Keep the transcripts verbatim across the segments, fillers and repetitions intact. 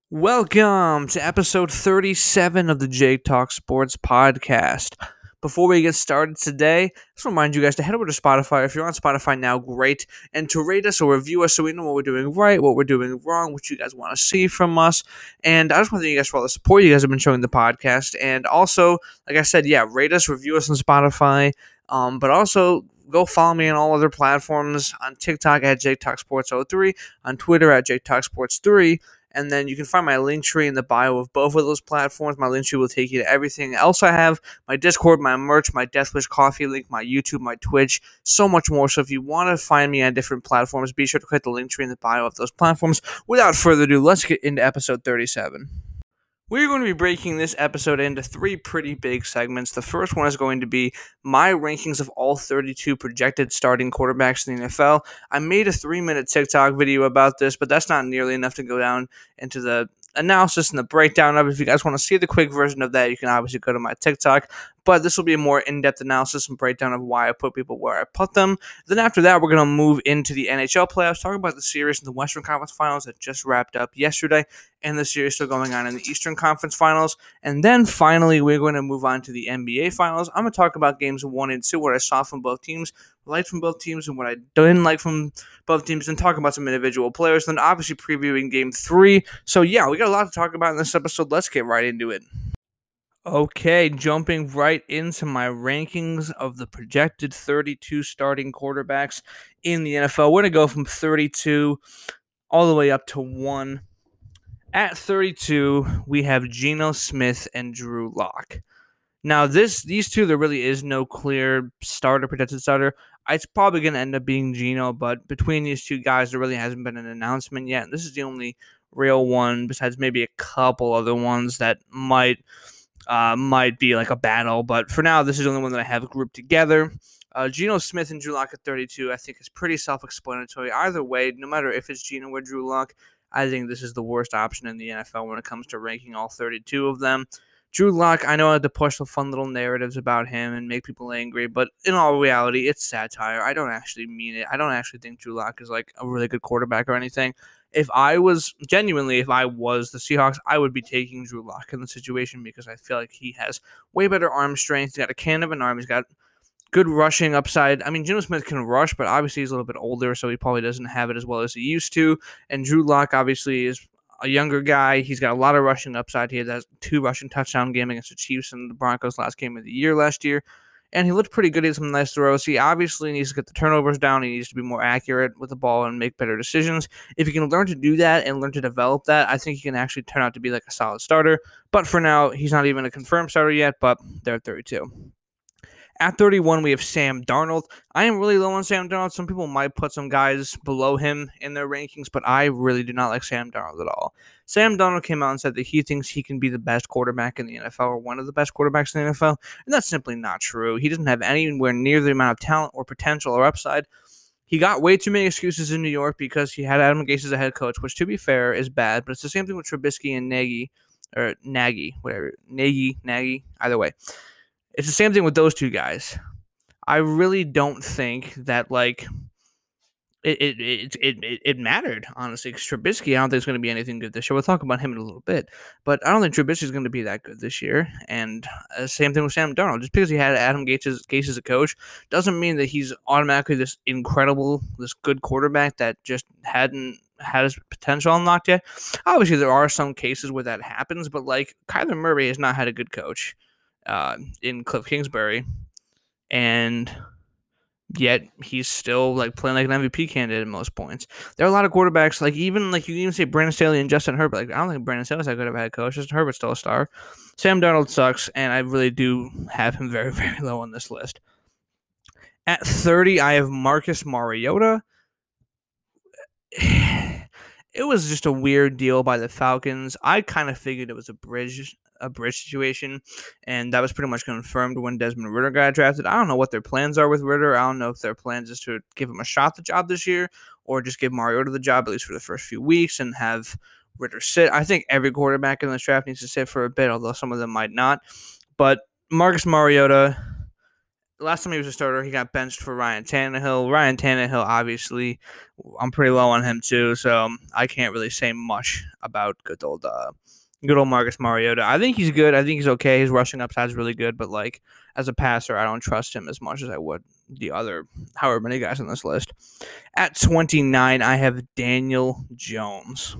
Welcome to episode thirty-seven of the Jake Talk Sports Podcast. Before we get started today, I just remind you guys to head over to Spotify. If you're on Spotify now, great. And to rate us or review us so we know what we're doing right, what we're doing wrong, what you guys want to see from us. And I just want to thank you guys for all the support you guys have been showing the podcast. And also, like I said, yeah, rate us, review us on Spotify. Um, but also, go follow me on all other platforms. On TikTok at Jake Talk Sports oh three, on Twitter at Jake Talk Sports three. And then you can find my link tree in the bio of both of those platforms. My link tree will take you to everything else I have. My Discord, my merch, my Deathwish Coffee link, my YouTube, my Twitch, so much more. So if you want to find me on different platforms, be sure to click the link tree in the bio of those platforms. Without further ado, let's get into episode thirty-seven. We're going to be breaking this episode into three pretty big segments. The first one is going to be my rankings of all thirty-two projected starting quarterbacks in the N F L. I made a three-minute TikTok video about this, but that's not nearly enough to go down into the analysis and the breakdown of it. If you guys want to see the quick version of that, you can obviously go to my TikTok. But this will be a more in-depth analysis and breakdown of why I put people where I put them. Then after that, we're going to move into the N H L playoffs, talk about the series in the Western Conference Finals that just wrapped up yesterday, and the series still going on in the Eastern Conference Finals. And then finally, we're going to move on to the N B A Finals. I'm going to talk about games one and two, what I saw from both teams, liked from both teams, and what I didn't like from both teams, and talk about some individual players. Then obviously previewing game three. So yeah, we got a lot to talk about in this episode. Let's get right into it. Okay, jumping right into my rankings of the projected thirty-two starting quarterbacks in the N F L. We're going to go from thirty-two all the way up to one. At thirty-two, we have Geno Smith and Drew Lock. Now, this these two, there really is no clear starter, projected starter. It's probably going to end up being Geno, but between these two guys, there really hasn't been an announcement yet. This is the only real one, besides maybe a couple other ones that might uh, might be like a battle. But for now, this is the only one that I have grouped together. Uh, Geno Smith and Drew Lock at thirty-two, I think, is pretty self-explanatory. Either way, no matter if it's Geno or Drew Lock, I think this is the worst option in the N F L when it comes to ranking all thirty-two of them. Drew Lock, I know I had to push the fun little narratives about him and make people angry, but in all reality, it's satire. I don't actually mean it. I don't actually think Drew Lock is like a really good quarterback or anything. If I was, genuinely, if I was the Seahawks, I would be taking Drew Lock in the situation because I feel like he has way better arm strength. He's got a can of an arm. He's got good rushing upside. I mean, Geno Smith can rush, but obviously he's a little bit older, so he probably doesn't have it as well as he used to. And Drew Lock obviously is a younger guy. He's got a lot of rushing upside. He had that two rushing touchdown game against the Chiefs and the Broncos last game of the year last year. And he looked pretty good. He had some nice throws. He obviously needs to get the turnovers down. He needs to be more accurate with the ball and make better decisions. If he can learn to do that and learn to develop that, I think he can actually turn out to be like a solid starter. But for now, he's not even a confirmed starter yet, but they're at thirty-two. At thirty-one, we have Sam Darnold. I am really low on Sam Darnold. Some people might put some guys below him in their rankings, but I really do not like Sam Darnold at all. Sam Darnold came out and said that he thinks he can be the best quarterback in the N F L or one of the best quarterbacks in the N F L, and that's simply not true. He doesn't have anywhere near the amount of talent or potential or upside. He got way too many excuses in New York because he had Adam Gase as a head coach, which, to be fair, is bad, but it's the same thing with Trubisky and Nagy, or Nagy, whatever, Nagy, Nagy, either way. It's the same thing with those two guys. I really don't think that, like, it it it it, it mattered, honestly, because Trubisky, I don't think is going to be anything good this year. We'll talk about him in a little bit, but I don't think Trubisky is going to be that good this year. And uh, same thing with Sam Darnold. Just because he had Adam Gase as, Gase as a coach doesn't mean that he's automatically this incredible, this good quarterback that just hadn't had his potential unlocked yet. Obviously, there are some cases where that happens, but, like, Kyler Murray has not had a good coach Uh, in Cliff Kingsbury, and yet he's still like playing like an M V P candidate at most points. There are a lot of quarterbacks, like even like you can even say Brandon Staley and Justin Herbert. Like I don't think Brandon Staley's that good of a head coach. Justin Herbert's still a star. Sam Darnold sucks, and I really do have him very, very low on this list. At thirty, I have Marcus Mariota. It was just a weird deal by the Falcons. I kind of figured it was a bridge a bridge situation, and that was pretty much confirmed when Desmond Ridder got drafted. I don't know what their plans are with Ridder. I don't know if their plans is to give him a shot at the job this year or just give Mariota the job, at least for the first few weeks, and have Ridder sit. I think every quarterback in this draft needs to sit for a bit, although some of them might not. But Marcus Mariota, last time he was a starter, he got benched for Ryan Tannehill. Ryan Tannehill, obviously, I'm pretty low on him too, so I can't really say much about good old, uh, good old Marcus Mariota. I think he's good. I think he's okay. His rushing upside is really good, but like as a passer, I don't trust him as much as I would the other however many guys on this list. At twenty-nine, I have Daniel Jones.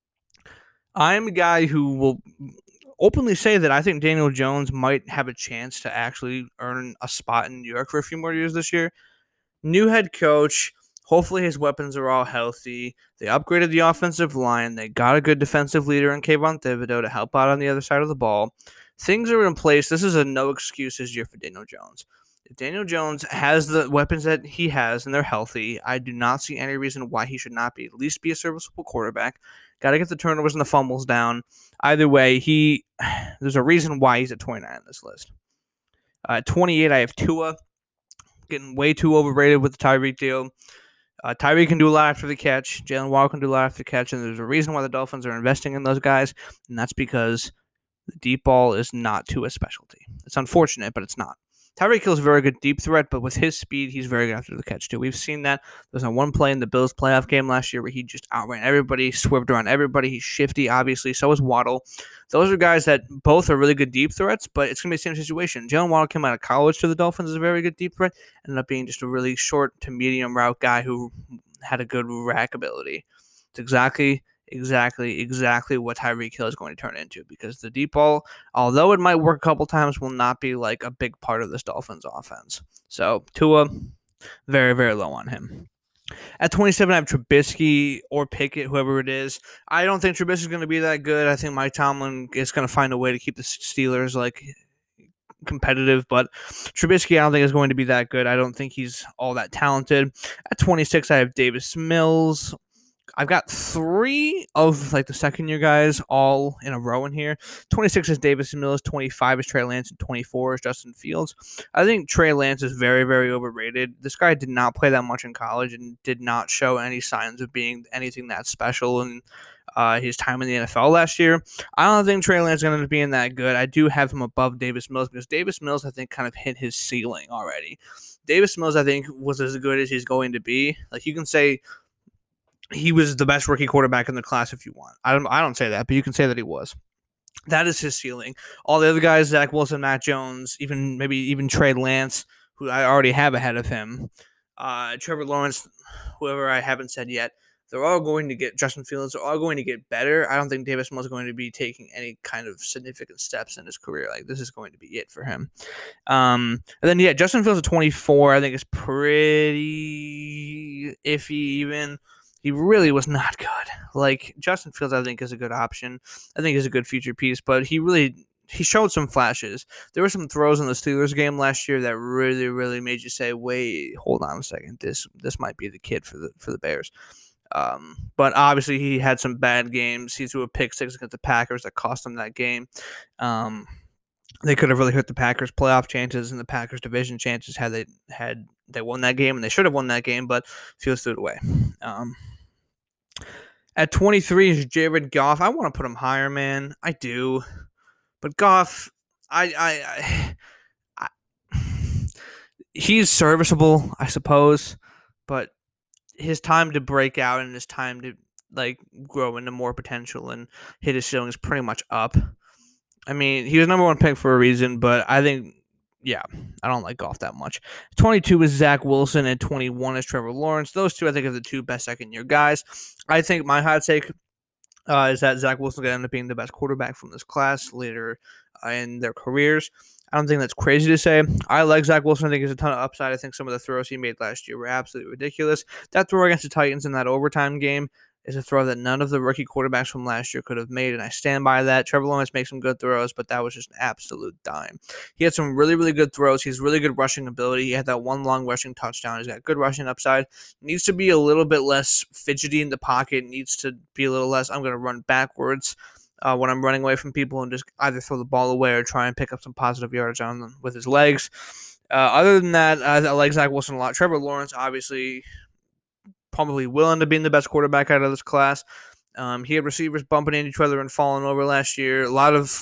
I'm a guy who will openly say that I think Daniel Jones might have a chance to actually earn a spot in New York for a few more years this year. New head coach. Hopefully his weapons are all healthy. They upgraded the offensive line. They got a good defensive leader in Kayvon Thibodeau to help out on the other side of the ball. Things are in place. This is a no excuses year for Daniel Jones. If Daniel Jones has the weapons that he has and they're healthy, I do not see any reason why he should not be at least be a serviceable quarterback. Got to get the turnovers and the fumbles down. Either way, he there's a reason why he's at twenty-nine on this list. Uh, at twenty-eight, I have Tua, getting way too overrated with the Tyreek deal. Uh, Tyreek can do a lot after the catch. Jalen Waddle can do a lot after the catch, and there's a reason why the Dolphins are investing in those guys, and that's because the deep ball is not Tua's specialty. It's unfortunate, but it's not. Tyreek Hill is a very good deep threat, but with his speed, he's very good after the catch, too. We've seen that. There's a one play in the Bills playoff game last year where he just outran everybody, swerved around everybody. He's shifty, obviously. So is Waddle. Those are guys that both are really good deep threats, but it's going to be the same situation. Jalen Waddle came out of college to the Dolphins as a very good deep threat, ended up being just a really short to medium route guy who had a good rack ability. It's exactly Exactly, exactly what Tyreek Hill is going to turn into, because the deep ball, although it might work a couple times, will not be like a big part of this Dolphins offense. So Tua, very, very low on him. At twenty-seven, I have Trubisky or Pickett, whoever it is. I don't think Trubisky is going to be that good. I think Mike Tomlin is going to find a way to keep the Steelers like competitive, but Trubisky I don't think is going to be that good. I don't think he's all that talented. At twenty-six, I have Davis Mills. I've got three of like the second year guys all in a row in here. twenty-six is Davis Mills, twenty-five is Trey Lance, and twenty-four is Justin Fields. I think Trey Lance is very, very overrated. This guy did not play that much in college and did not show any signs of being anything that special in uh, his time in the N F L last year. I don't think Trey Lance is going to end up being that good. I do have him above Davis Mills because Davis Mills, I think, kind of hit his ceiling already. Davis Mills, I think, was as good as he's going to be. Like, you can say he was the best rookie quarterback in the class if you want. I don't I don't say that, but you can say that he was. That is his ceiling. All the other guys, Zach Wilson, Matt Jones, even maybe even Trey Lance, who I already have ahead of him, uh, Trevor Lawrence, whoever I haven't said yet, they're all going to get Justin Fields. They're all going to get better. I don't think Davis Mills is going to be taking any kind of significant steps in his career. Like, this is going to be it for him. Um, and then yeah, Justin Fields at twenty-four, I think is pretty iffy even. He really was not good. Like, Justin Fields, I think, is a good option. I think he's a good future piece, but he really he showed some flashes. There were some throws in the Steelers game last year that really, really made you say, "Wait, hold on a second. This this might be the kid for the for the Bears." Um, but obviously, he had some bad games. He threw a pick six against the Packers that cost him that game. Um, they could have really hurt the Packers' playoff chances and the Packers' division chances had they had they won that game, and they should have won that game, but Fields threw it away. Um, At twenty-three is Jared Goff. I want to put him higher, man. I do. But Goff, I, I, I, I he's serviceable, I suppose. But his time to break out and his time to like grow into more potential and hit his ceiling is pretty much up. I mean, he was number one pick for a reason, but I think, yeah, I don't like Goff that much. twenty-two is Zach Wilson, and twenty-one is Trevor Lawrence. Those two, I think, are the two best second-year guys. I think my hot take uh, is that Zach Wilson is going to end up being the best quarterback from this class later uh, in their careers. I don't think that's crazy to say. I like Zach Wilson. I think there's a ton of upside. I think some of the throws he made last year were absolutely ridiculous. That throw against the Titans in that overtime game is a throw that none of the rookie quarterbacks from last year could have made, and I stand by that. Trevor Lawrence makes some good throws, but that was just an absolute dime. He had some really, really good throws. He's really good rushing ability. He had that one long rushing touchdown. He's got good rushing upside. Needs to be a little bit less fidgety in the pocket. Needs to be a little less, I'm going to run backwards uh, when I'm running away from people and just either throw the ball away or try and pick up some positive yardage on them with his legs. Uh, other than that, I, I like Zach Wilson a lot. Trevor Lawrence, obviously, probably will end up being the best quarterback out of this class. Um, he had receivers bumping into each other and falling over last year. A lot of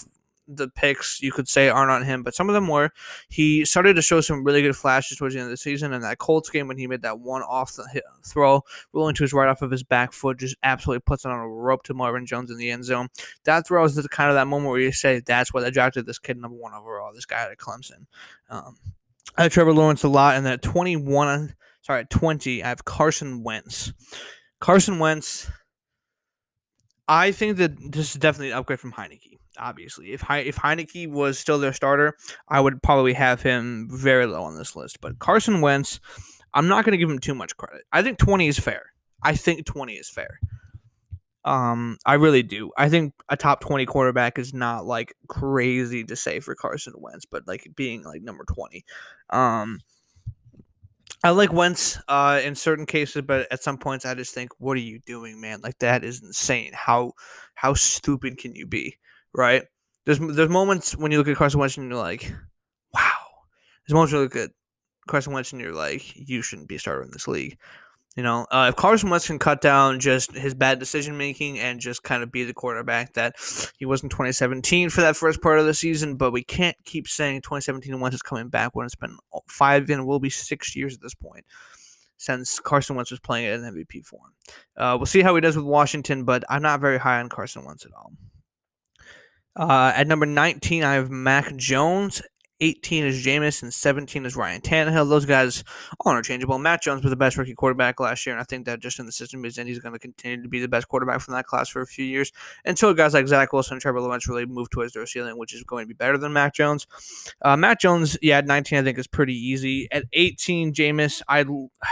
the picks you could say aren't on him, but some of them were. He started to show some really good flashes towards the end of the season, and that Colts game when he made that one off the hit, throw, rolling to his right off of his back foot, just absolutely puts it on a rope to Marvin Jones in the end zone. That throw is the kind of that moment where you say, that's what I drafted this kid number one overall, this guy out of Clemson. Um, I have Trevor Lawrence a lot, and then at twenty-one, sorry, at twenty, I have Carson Wentz. Carson Wentz, I think that this is definitely an upgrade from Heineke. Obviously, if He- if Heineke was still their starter, I would probably have him very low on this list. But Carson Wentz, I'm not going to give him too much credit. I think twenty is fair. I think twenty is fair. Um, I really do. I think a top twenty quarterback is not like crazy to say for Carson Wentz, but like being like number twenty. Um, I like Wentz uh, in certain cases, but at some points I just think, what are you doing, man? Like, that is insane. How how stupid can you be, right? There's there's moments when you look at Carson Wentz and you're like, wow. There's moments when you look at Carson Wentz and you're like, you shouldn't be a starter in this league. You know, uh, if Carson Wentz can cut down just his bad decision making and just kind of be the quarterback that he was in twenty seventeen for that first part of the season, but we can't keep saying twenty seventeen Wentz is coming back when it's been five and will be six years at this point since Carson Wentz was playing at an M V P form. Uh, we'll see how he does with Washington, but I'm not very high on Carson Wentz at all. Uh, at number nineteen, I have Mac Jones. eighteen is Jameis, and seventeen is Ryan Tannehill. Those guys all interchangeable. Mac Jones was the best rookie quarterback last year, and I think that just in the system is, and he's going to continue to be the best quarterback from that class for a few years until guys like Zach Wilson and Trevor Lawrence really move towards their ceiling, which is going to be better than Mac Jones. Uh, Mac Jones, yeah, at nineteen, I think is pretty easy. At eighteen, Jameis, I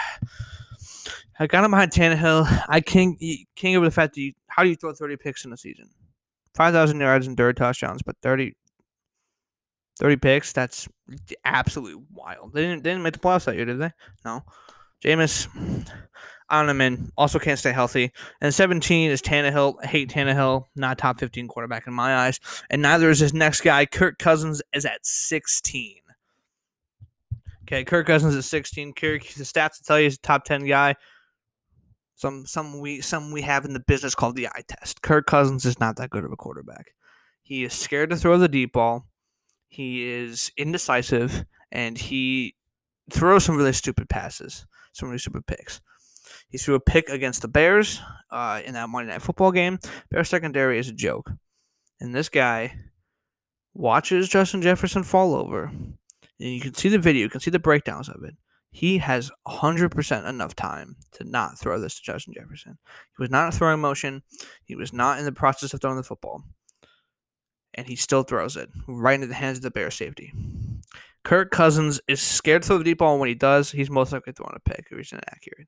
I got him behind Tannehill. I can't, can't over the fact that you, how do you throw thirty picks in a season? five thousand yards and thirty touchdowns, but thirty, thirty picks, that's absolutely wild. They didn't, they didn't make the playoffs that year, did they? No. Jameis, I don't know, man. Also can't stay healthy. And seventeen is Tannehill. I hate Tannehill. Not a top fifteen quarterback in my eyes. And neither is this next guy. Kirk Cousins is at sixteen. Okay, Kirk Cousins is sixteen. Kirk, the stats will tell you he's a top ten guy. Some some we some we have in the business called the eye test. Kirk Cousins is not that good of a quarterback. He is scared to throw the deep ball. He is indecisive, and he throws some really stupid passes, some really stupid picks. He threw a pick against the Bears uh, in that Monday Night Football game. Bears secondary is a joke. And this guy watches Justin Jefferson fall over. And you can see the video. You can see the breakdowns of it. He has one hundred percent enough time to not throw this to Justin Jefferson. He was not in a throwing motion. He was not in the process of throwing the football. And he still throws it right into the hands of the Bears safety. Kirk Cousins is scared to throw the deep ball, and when he does, he's most likely throwing a pick if he's inaccurate.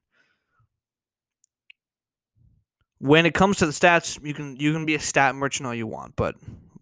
When it comes to the stats, you can you can be a stat merchant all you want, but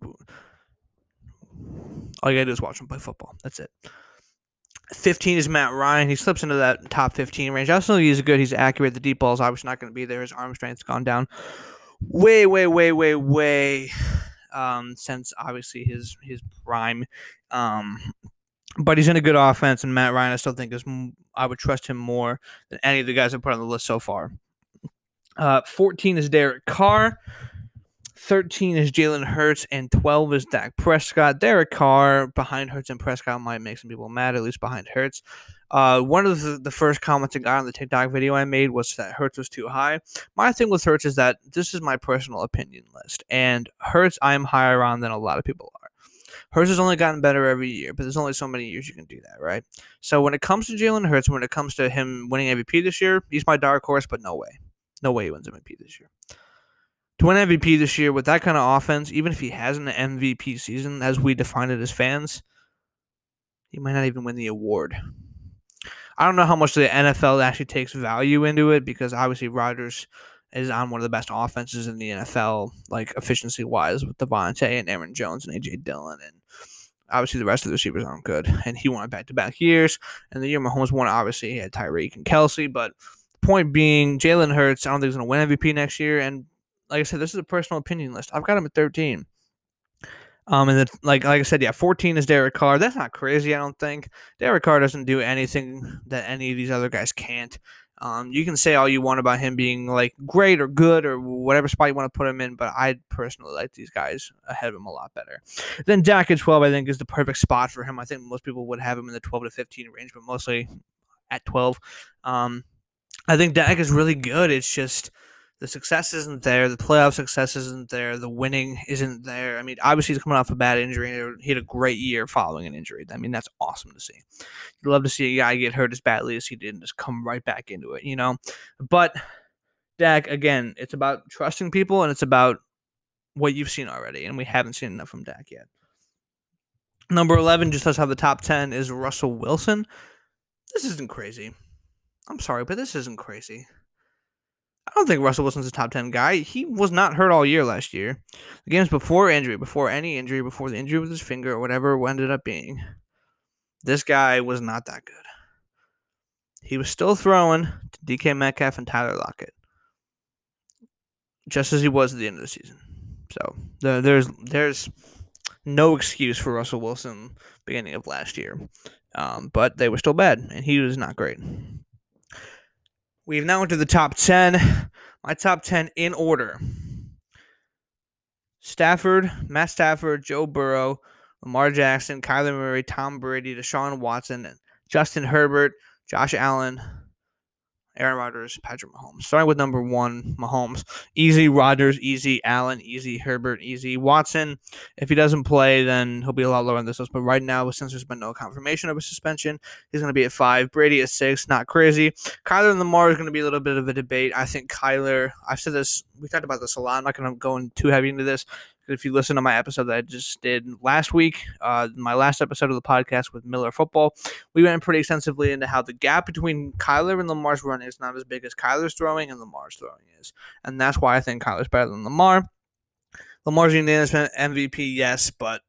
all you gotta do is watch him play football. That's it. fifteen is Matt Ryan. He slips into that top fifteen range. I also think he's good. He's accurate. The deep ball is obviously not going to be there. His arm strength's gone down way, way, way, way, way um, since obviously his his prime. Um, but he's in a good offense, and Matt Ryan I still think is I would trust him more than any of the guys I've put on the list so far. Uh, fourteen is Derek Carr. thirteen is Jalen Hurts, and twelve is Dak Prescott. Derek Carr behind Hurts and Prescott might make some people mad, at least behind Hurts. Uh, one of the, the first comments I got on the TikTok video I made was that Hurts was too high. My thing with Hurts is that this is my personal opinion list, and Hurts I'm higher on than a lot of people are. Hurts has only gotten better every year, but there's only so many years you can do that, right? So when it comes to Jalen Hurts, when it comes to him winning M V P this year, he's my dark horse, but no way. No way he wins M V P this year. To win M V P this year with that kind of offense, even if he has an M V P season, as we define it as fans, he might not even win the award. I don't know how much the N F L actually takes value into it, because obviously Rodgers is on one of the best offenses in the N F L, like efficiency-wise, with Devontae and Aaron Jones and A J Dillon, and obviously the rest of the receivers aren't good. And he won it back-to-back years, and the year Mahomes won, obviously he had Tyreek and Kelsey, but the point being, Jalen Hurts, I don't think he's going to win M V P next year, and like I said, this is a personal opinion list. I've got him at thirteen. Um, and then, like like I said, yeah, fourteen is Derek Carr. That's not crazy, I don't think. Derek Carr doesn't do anything that any of these other guys can't. Um, you can say all you want about him being like great or good or whatever spot you want to put him in, but I personally like these guys ahead of him a lot better. Then Dak at twelve, I think, is the perfect spot for him. I think most people would have him in the twelve to fifteen range, but mostly at twelve. Um, I think Dak is really good. It's just the success isn't there. The playoff success isn't there. The winning isn't there. I mean, obviously he's coming off a bad injury, and he had a great year following an injury. I mean, that's awesome to see. You'd love to see a guy get hurt as badly as he did and just come right back into it, you know? But Dak, again, it's about trusting people, and it's about what you've seen already, and we haven't seen enough from Dak yet. Number eleven, just us have the top ten, is Russell Wilson. This isn't crazy. I'm sorry, but this isn't crazy. I don't think Russell Wilson's a top ten guy. He was not hurt all year last year. The games before injury, before any injury, before the injury with his finger or whatever it ended up being, this guy was not that good. He was still throwing to D K Metcalf and Tyler Lockett, just as he was at the end of the season. So there's there's no excuse for Russell Wilson beginning of last year. Um, but they were still bad, and he was not great. We've now entered the top ten. My top ten in order. Stafford, Matt Stafford, Joe Burrow, Lamar Jackson, Kyler Murray, Tom Brady, Deshaun Watson, Justin Herbert, Josh Allen, Aaron Rodgers, Patrick Mahomes. Starting with number one, Mahomes. Easy Rodgers, easy Allen, easy Herbert, easy Watson. If he doesn't play, then he'll be a lot lower on this list. But right now, since there's been no confirmation of a suspension, he's going to be at five. Brady at six. Not crazy. Kyler and Lamar is going to be a little bit of a debate. I think Kyler, I've said this, we talked about this a lot. I'm not going to go in too heavy into this. If you listen to my episode that I just did last week, uh, my last episode of the podcast with Miller Football, we went pretty extensively into how the gap between Kyler and Lamar's running is not as big as Kyler's throwing and Lamar's throwing is. And that's why I think Kyler's better than Lamar. Lamar's unanimous M V P, yes, but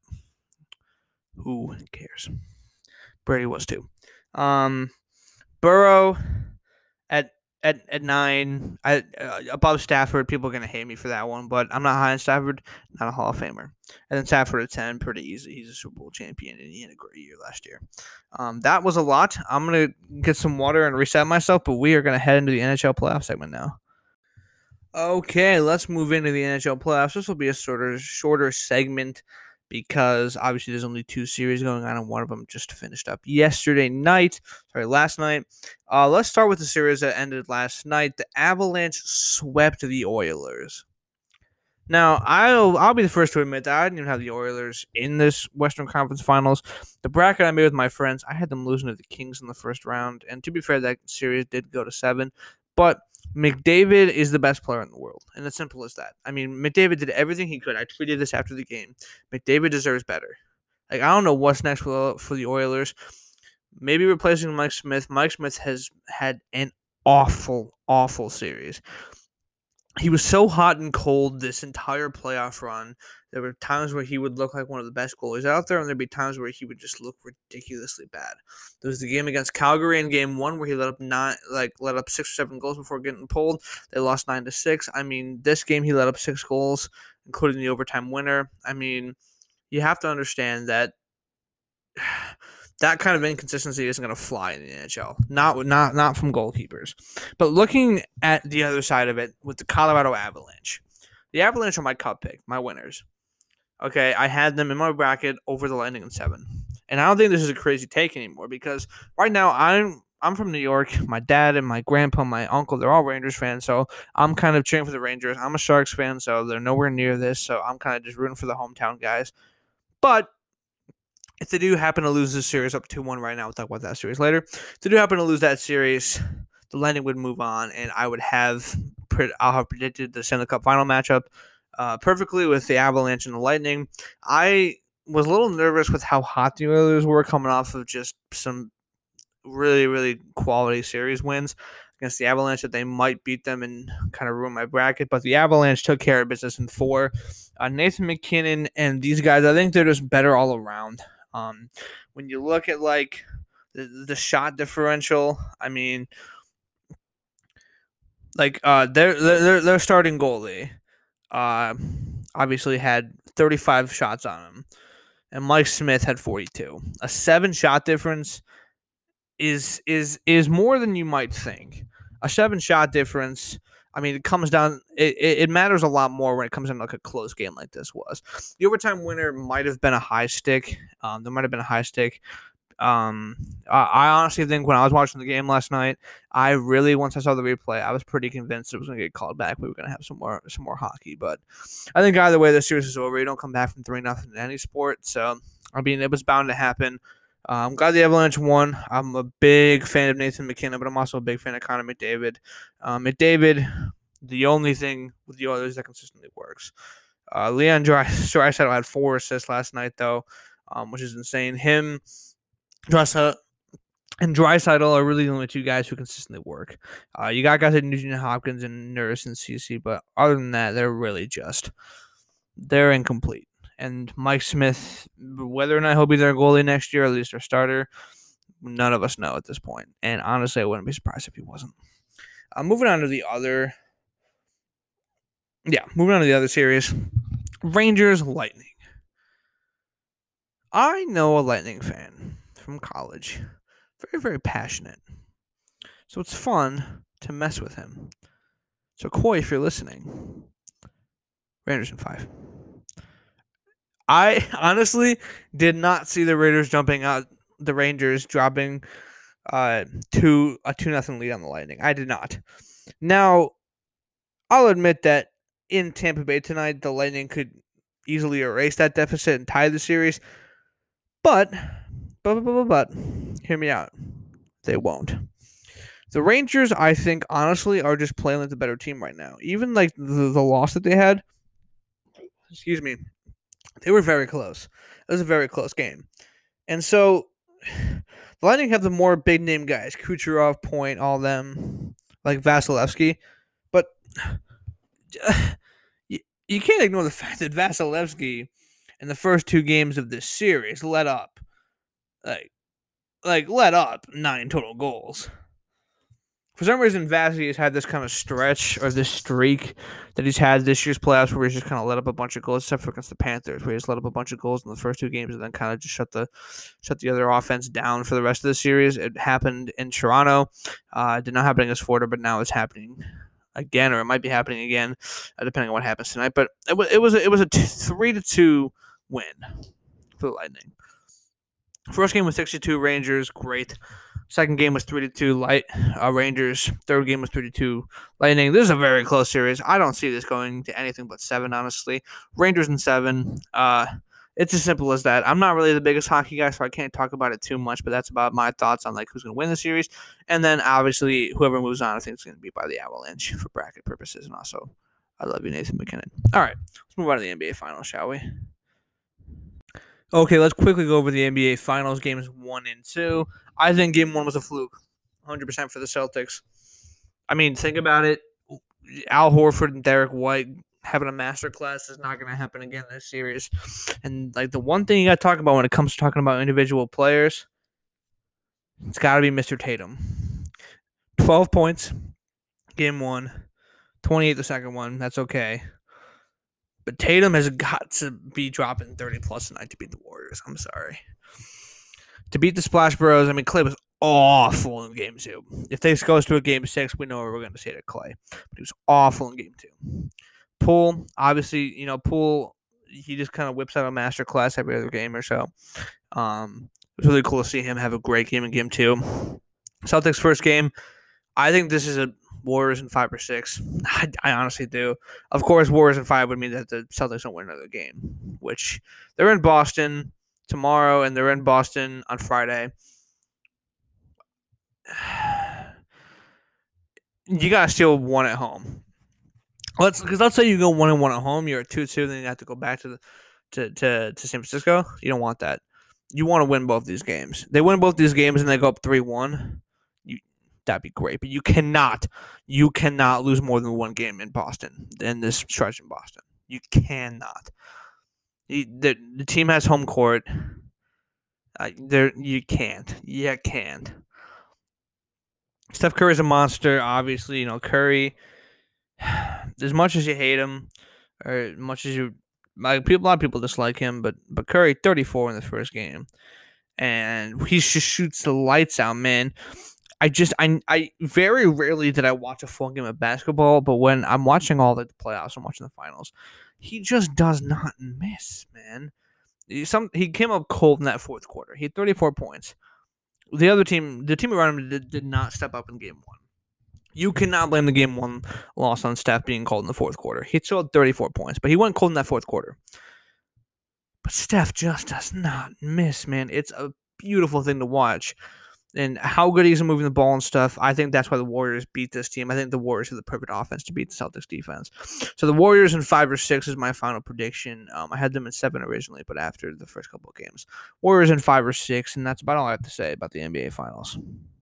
who cares? Brady was too. Um, Burrow at At at nine, I uh, above Stafford. People are gonna hate me for that one, but I'm not high on Stafford. Not a Hall of Famer. And then Stafford at ten, pretty easy. He's a Super Bowl champion, and he had a great year last year. Um, that was a lot. I'm gonna get some water and reset myself, but we are gonna head into the N H L playoff segment now. Okay, let's move into the N H L playoffs. This will be a sort of shorter segment, because obviously there's only two series going on, and one of them just finished up yesterday night. Sorry, last night. Uh, let's start with the series that ended last night. The Avalanche swept the Oilers. Now, I'll I'll be the first to admit that I didn't even have the Oilers in this Western Conference Finals. The bracket I made with my friends, I had them losing to the Kings in the first round, and to be fair, that series did go to seven, but McDavid is the best player in the world, and it's simple as that. I mean, McDavid did everything he could. I tweeted this after the game. McDavid deserves better. Like, I don't know what's next for, for the Oilers. Maybe replacing Mike Smith. Mike Smith has had an awful, awful series. He was so hot and cold this entire playoff run. There were times where he would look like one of the best goalies out there, and there'd be times where he would just look ridiculously bad. There was the game against Calgary in game one where he let up nine, like let up six or seven goals before getting pulled. They lost nine to six. I mean, this game he let up six goals, including the overtime winner. I mean, you have to understand that that kind of inconsistency isn't going to fly in the N H L. Not not not from goalkeepers. But looking at the other side of it with the Colorado Avalanche, the Avalanche are my cup pick, my winners. Okay, I had them in my bracket over the Lightning in seven. And I don't think this is a crazy take anymore, because right now I'm I'm from New York. My dad and my grandpa, my uncle, they're all Rangers fans, so I'm kind of cheering for the Rangers. I'm a Sharks fan, so they're nowhere near this, so I'm kind of just rooting for the hometown guys. But if they do happen to lose this series up two one right now, we'll talk about that series later. If they do happen to lose that series, the Lightning would move on, and I would have I'll have predicted the Stanley Cup final matchup uh, perfectly with the Avalanche and the Lightning. I was a little nervous with how hot the Oilers were coming off of just some really, really quality series wins against the Avalanche, that they might beat them and kind of ruin my bracket. But the Avalanche took care of business in four. Uh, Nathan McKinnon and these guys, I think they're just better all around. Um, when you look at like the, the shot differential, I mean, like uh, their their their starting goalie, uh, obviously had thirty-five shots on him, and Mike Smith had forty-two. A seven shot difference is is is more than you might think. A seven shot difference. I mean, it comes down. It, it, it matters a lot more when it comes down to like a close game like this was. The overtime winner might have been a high stick. Um, there might have been a high stick. Um, I, I honestly think when I was watching the game last night, I really once I saw the replay, I was pretty convinced it was going to get called back. We were going to have some more some more hockey, but I think either way, the series is over. You don't come back from three nothing in any sport, so I mean, it was bound to happen. Uh, I'm glad the Avalanche won. I'm a big fan of Nathan McKinnon, but I'm also a big fan of Connor McDavid. Um, McDavid, the only thing with the others that consistently works. Uh, Leon Draisaitl had four assists last night, though, um, which is insane. Him, Draisaitl, and Draisaitl are really the only two guys who consistently work. Uh, you got guys like Nugent Hopkins and Nurse and Ceci, but other than that, they're really just they're incomplete. And Mike Smith, whether or not he'll be their goalie next year, or at least their starter, none of us know at this point. And honestly, I wouldn't be surprised if he wasn't. Uh, moving on to the other, yeah, moving on to the other series, Rangers Lightning. I know a Lightning fan from college, very very passionate. So it's fun to mess with him. So Coy, if you're listening, Rangers in five. I honestly did not see the Raiders jumping out, the Rangers dropping uh, to a two nothing lead on the Lightning. I did not. Now, I'll admit that in Tampa Bay tonight, the Lightning could easily erase that deficit and tie the series. But, but, but, but, but, hear me out. They won't. The Rangers, I think, honestly, are just playing like the better team right now. Even like the, the loss that they had, excuse me, they were very close. It was a very close game. And so the Lightning have the more big name guys, Kucherov, Point, all them, like Vasilevsky. But uh, you, you can't ignore the fact that Vasilevsky in the first two games of this series let up, like, like let up nine total goals. For some reason, Vazzy has had this kind of stretch or this streak that he's had this year's playoffs where he's just kind of let up a bunch of goals, except for against the Panthers, where he's let up a bunch of goals in the first two games and then kind of just shut the shut the other offense down for the rest of the series. It happened in Toronto. Uh, it did not happen against Florida, but now it's happening again, or it might be happening again, uh, depending on what happens tonight. But it, w- it was a, it was a t- three to two win for the Lightning. First game was six to two Rangers, great. Second game was three to two Light uh, Rangers. Third game was three to two Lightning. This is a very close series. I don't see this going to anything but seven, honestly. Rangers in seven. Uh, it's as simple as that. I'm not really the biggest hockey guy, so I can't talk about it too much, but that's about my thoughts on like who's going to win the series. And then, obviously, whoever moves on, I think is going to be by the Avalanche for bracket purposes. And also, I love you, Nathan McKinnon. All right, let's move on to the N B A Finals, shall we? Okay, let's quickly go over the N B A Finals games one and two. I think game one was a fluke, one hundred percent for the Celtics. I mean, think about it. Al Horford and Derek White having a masterclass is not going to happen again this series. And like the one thing you got to talk about when it comes to talking about individual players, it's got to be Mister Tatum. twelve points, game one, twenty-eight the second one. That's okay. But Tatum has got to be dropping thirty plus tonight to beat the Warriors. I'm sorry. To beat the Splash Bros, I mean, Clay was awful in game two. If this goes to a game six, we know what we're going to say to Clay. But he was awful in game two. Poole, obviously, you know, Poole, he just kind of whips out a master class every other game or so. Um, it was really cool to see him have a great game in game two. Celtics first game, I think this is a Warriors in five or six. I, I honestly do. Of course, Warriors in five would mean that the Celtics don't win another game, which they're in Boston tomorrow and they're in Boston on Friday. You gotta steal one at home. Let's because let's say you go one and one at home, you're at two two, then you have to go back to the to, to, to San Francisco. You don't want that. You want to win both these games. They win both these games and they go up three one. You that'd be great. But you cannot you cannot lose more than one game in Boston in this stretch in Boston. You cannot. You, the, the team has home court. Uh, there you can't. You can't. Steph Curry's a monster, obviously. You know, Curry, as much as you hate him, or as much as you like, people, a lot of people dislike him, but but Curry, thirty-four in the first game, and he just shoots the lights out, man. I just I I very rarely did I watch a full game of basketball, but when I'm watching all the playoffs, I'm watching the finals, he just does not miss, man. He, some he came up cold in that fourth quarter. He had thirty-four points. The other team, the team around him, did, did not step up in game one. You cannot blame the game one loss on Steph being cold in the fourth quarter. He still had thirty-four points, but he went cold in that fourth quarter. But Steph just does not miss, man. It's a beautiful thing to watch. And how good he's moving the ball and stuff, I think that's why the Warriors beat this team. I think the Warriors have the perfect offense to beat the Celtics defense. So the Warriors in five or six is my final prediction. Um, I had them in seven originally, but after the first couple of games. Warriors in five or six, and that's about all I have to say about the N B A Finals.